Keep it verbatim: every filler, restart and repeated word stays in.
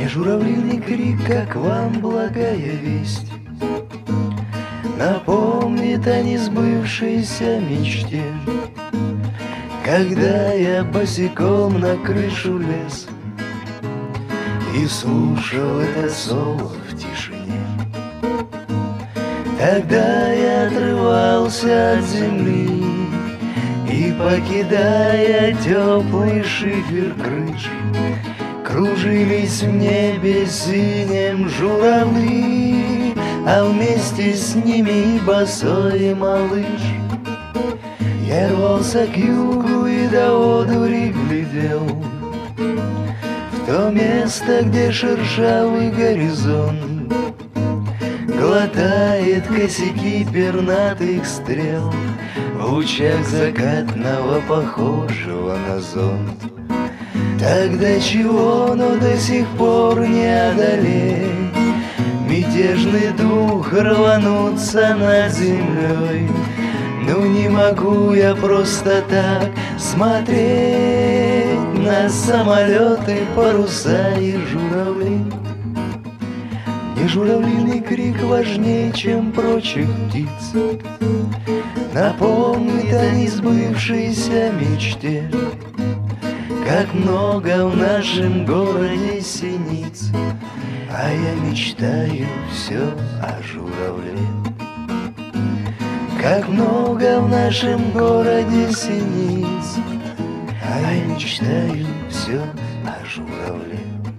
журавлиный крик, как вам благая весть, напомнит о несбывшейся мечте. Когда я босиком на крышу лез и слушал это соло в тишине, тогда я отрывался от земли и, покидая теплый шифер крыш, кружились в небе синем журавли, а вместе с ними и босой малыш. Я рвался к югу и до одури глядел в то место, где шершавый горизонт глотает косяки пернатых стрел в лучах закатного, похожего на зонт. Тогда чего, но до сих пор не одолеть мятежный дух рвануться над землей. Ну не могу я просто так смотреть на самолеты, паруса и журавли. Мне журавлиный крик важнее, чем прочих птиц, напомнит о несбывшейся мечте. Как много в нашем городе синиц, а я мечтаю все о журавле. Как много в нашем городе синиц, а я мечтаю все о журавле.